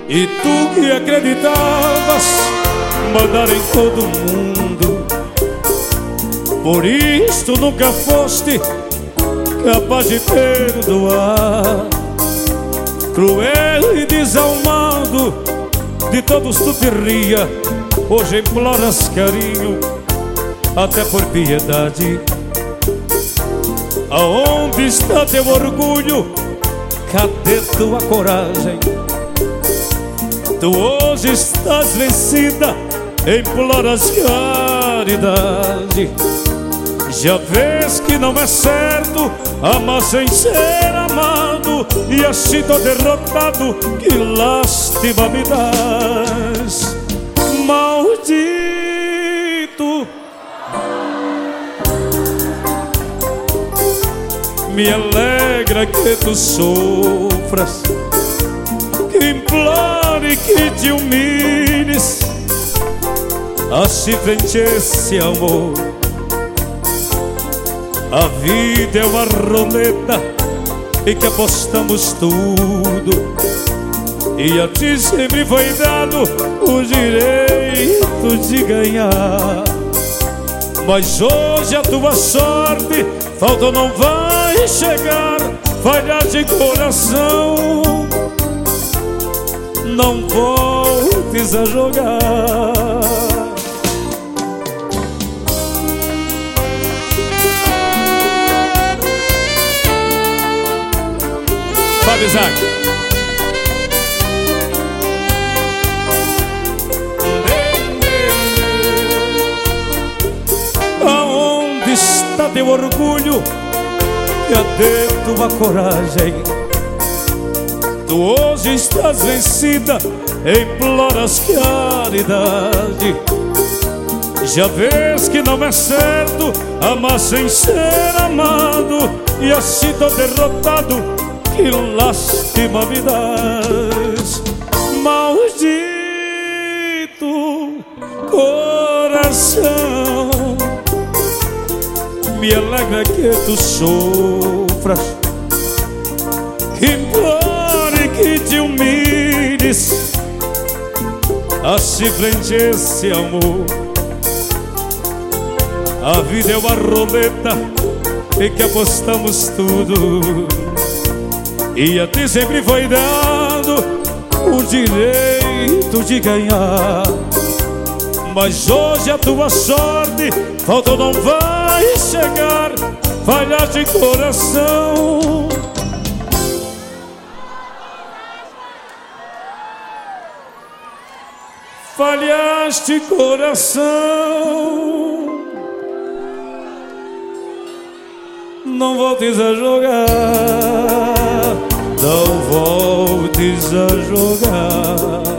E tu que acreditavas mandar em todo mundo, por isto nunca foste capaz de perdoar. Cruel e desalmado, de todos tu te ria, hoje imploras carinho, até por piedade. Aonde está teu orgulho? Cadê tua coragem? Tu hoje estás vencida, imploras caridade. Já vês que não é certo amar sem ser amado, e assim tô derrotado, que lástima me dás. Maldito, me alegra que tu sofras, que implore, que te humilhes, assim frente a esse amor. A vida é uma roleta em que apostamos tudo, e a ti sempre foi dado o direito de ganhar. Mas hoje a tua sorte falta ou não vai chegar. Falhar de coração, não voltes a jogar. Fábio Isaac. Aonde está teu orgulho? Cadê tua coragem? Tu hoje estás vencida, imploras caridade. Já vês que não é certo amar sem ser amado, e assim tô derrotado, que lástima me dás. Maldito coração, me alegra que tu sofras, que implore, que te humilhes, assim frente a esse amor. A vida é uma roleta em que apostamos tudo, e a ti sempre foi dado o direito de ganhar. Mas hoje a tua sorte falta ou não vai chegar. Falhar de coração, falhaste coração, não voltes a jogar, não voltes a jogar.